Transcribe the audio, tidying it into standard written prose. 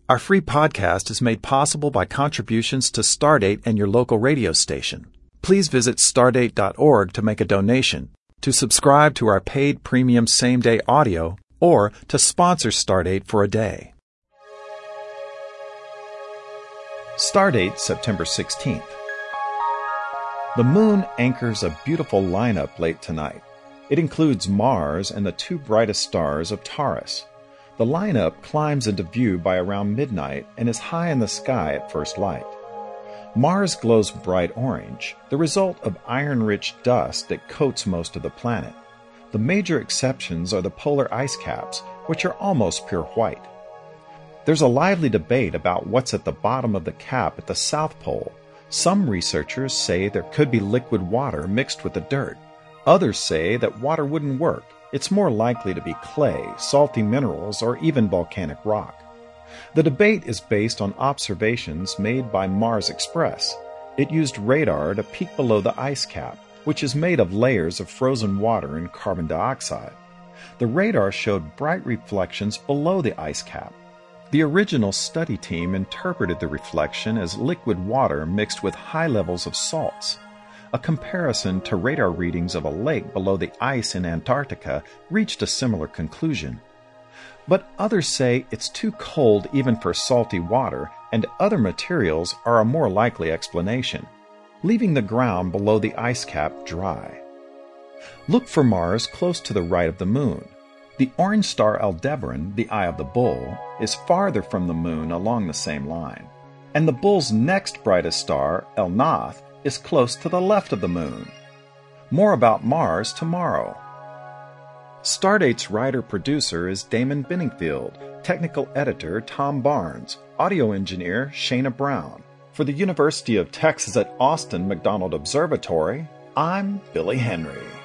Our free podcast is made possible by contributions to Stardate and your local radio station. Please visit stardate.org to make a donation, to subscribe to our paid premium same-day audio, or to sponsor Stardate for a day. Stardate, September 16th. The moon anchors a beautiful lineup late tonight. It includes Mars and the two brightest stars of Taurus. The lineup climbs into view by around midnight and is high in the sky at first light. Mars glows bright orange, the result of iron-rich dust that coats most of the planet. The major exceptions are the polar ice caps, which are almost pure white. There's a lively debate about what's at the bottom of the cap at the South Pole. Some researchers say there could be liquid water mixed with the dirt. Others say that water wouldn't work. It's more likely to be clay, salty minerals, or even volcanic rock. The debate is based on observations made by Mars Express. It used radar to peek below the ice cap, which is made of layers of frozen water and carbon dioxide. The radar showed bright reflections below the ice cap. The original study team interpreted the reflection as liquid water mixed with high levels of salts. A comparison to radar readings of a lake below the ice in Antarctica reached a similar conclusion. But others say it's too cold even for salty water, and other materials are a more likely explanation, leaving the ground below the ice cap dry. Look for Mars close to the right of the moon. The orange star Aldebaran, the Eye of the Bull, is farther from the moon along the same line. And the bull's next brightest star, El Nath, is close to the left of the moon. More about Mars tomorrow. Stardate's writer-producer is Damon Benningfield, technical editor Tom Barnes, audio engineer Shana Brown. For the University of Texas at Austin McDonald Observatory, I'm Billy Henry.